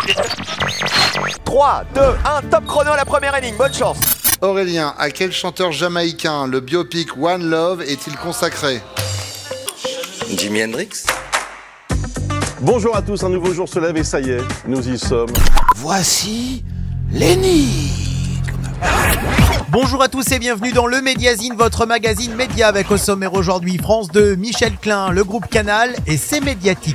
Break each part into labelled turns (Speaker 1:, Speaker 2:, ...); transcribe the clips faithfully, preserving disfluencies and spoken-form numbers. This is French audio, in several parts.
Speaker 1: trois, deux, un, top chrono à la première énigme, bonne chance.
Speaker 2: Aurélien, à quel chanteur jamaïcain le biopic One Love est-il consacré?
Speaker 3: Jimi Hendrix.
Speaker 4: Bonjour à tous, un nouveau jour se lève et ça y est, nous y sommes.
Speaker 5: Voici l'énigme.
Speaker 6: Bonjour à tous et bienvenue dans le Médiazine, votre magazine média avec au sommaire aujourd'hui France deux, Michel Klein, le groupe Canal et C'est médiatique.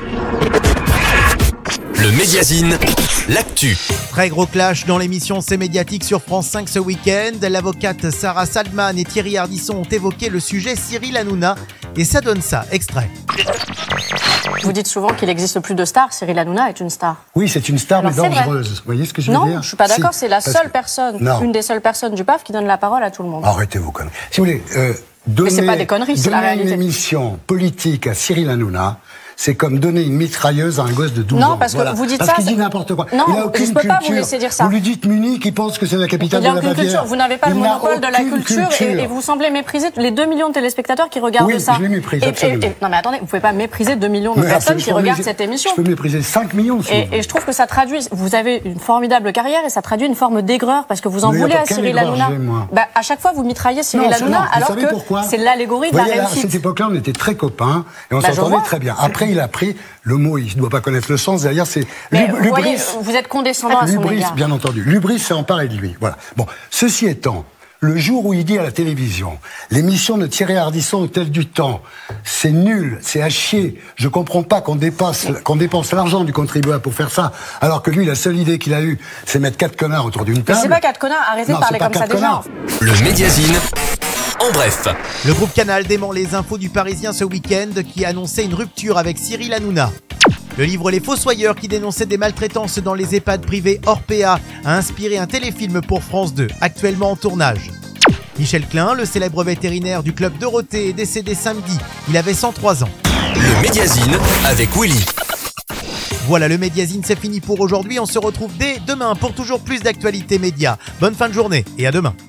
Speaker 7: Le Médiazine, l'actu.
Speaker 6: Très gros clash dans l'émission C'est médiatique sur France cinq ce week-end. L'avocate Sarah Saldman et Thierry Ardisson ont évoqué le sujet Cyril Hanouna et ça donne ça, extrait.
Speaker 8: Vous dites souvent qu'il n'existe plus de stars. Cyril Hanouna est une star.
Speaker 5: Oui, c'est une star,
Speaker 8: Alors,
Speaker 5: mais
Speaker 8: c'est
Speaker 5: dangereuse.
Speaker 8: vrai.
Speaker 5: Vous voyez ce que je veux
Speaker 8: non,
Speaker 5: dire?
Speaker 8: Non, je suis pas d'accord.
Speaker 5: Si,
Speaker 8: c'est la seule
Speaker 5: que...
Speaker 8: personne,
Speaker 5: non.
Speaker 8: une des seules personnes du P A F qui donne la parole à tout le monde.
Speaker 5: Arrêtez vos conneries. Si vous voulez, euh, donner,
Speaker 8: mais c'est pas des conneries, c'est la réalité.
Speaker 5: Donner une émission politique à Cyril Hanouna, c'est comme donner une mitrailleuse à un gosse de douze ans.
Speaker 8: Non, parce que
Speaker 5: voilà.
Speaker 8: vous dites
Speaker 5: parce
Speaker 8: ça...
Speaker 5: Parce qu'il dit n'importe quoi.
Speaker 8: Non,
Speaker 5: il a aucune
Speaker 8: je ne peux
Speaker 5: culture.
Speaker 8: pas vous laisser dire ça.
Speaker 5: Vous lui dites Munich, il pense que c'est la capitale
Speaker 8: il y a
Speaker 5: de la
Speaker 8: aucune
Speaker 5: Bavière.
Speaker 8: culture. Vous n'avez pas
Speaker 5: il
Speaker 8: le monopole de la culture,
Speaker 5: culture.
Speaker 8: Et, et vous semblez mépriser les deux millions de téléspectateurs qui regardent
Speaker 5: oui,
Speaker 8: ça.
Speaker 5: Oui, je les méprise,
Speaker 8: et,
Speaker 5: absolument.
Speaker 8: Et, et, non mais attendez, vous ne pouvez pas mépriser deux millions de
Speaker 5: mais
Speaker 8: personnes qui regardent
Speaker 5: mépriser,
Speaker 8: cette émission.
Speaker 5: Je peux mépriser cinq millions. Si
Speaker 8: et, et je trouve que ça traduit... Vous avez une formidable carrière et ça traduit une forme d'aigreur parce que vous en
Speaker 5: mais
Speaker 8: voulez à Cyril Hanouna.
Speaker 5: Bah,
Speaker 8: à chaque fois, vous mitraillez Cyril Hanouna alors que c'est l'allégorie de la réussite.
Speaker 5: À cette époque-là, on était très copains et on
Speaker 8: bah,
Speaker 5: s'entendait très bien. Après, il a pris le mot, il ne doit pas connaître le sens. Derrière, c'est
Speaker 8: l'ubris. Vous voyez, vous êtes condescendant à son égard.
Speaker 5: Bien entendu. L'ubris s'est emparé de lui. Voilà. Bon, ceci étant, le jour où il dit à la télévision, l'émission de Thierry Ardisson Hôtel du Temps, c'est nul, c'est à chier. Je comprends pas qu'on dépasse, qu'on dépense l'argent du contribuable pour faire ça, alors que lui, la seule idée qu'il a eue, c'est mettre quatre connards autour d'une table.
Speaker 8: Mais c'est pas quatre connards. Arrêtez
Speaker 5: non,
Speaker 8: de parler comme ça
Speaker 5: connards.
Speaker 8: déjà.
Speaker 7: Le Médiazine. En bref.
Speaker 6: Le groupe Canal dément les infos du Parisien ce week-end qui annonçait une rupture avec Cyril Hanouna. Le livre Les Fossoyeurs qui dénonçait des maltraitances dans les EHPAD privés hors P A a inspiré un téléfilm pour France deux, actuellement en tournage. Michel Klein, le célèbre vétérinaire du club Dorothée, est décédé samedi. Il avait cent trois ans.
Speaker 7: Le Médiazine avec Willy.
Speaker 6: Voilà, le Médiazine, c'est fini pour aujourd'hui. On se retrouve dès demain pour toujours plus d'actualités médias. Bonne fin de journée et à demain.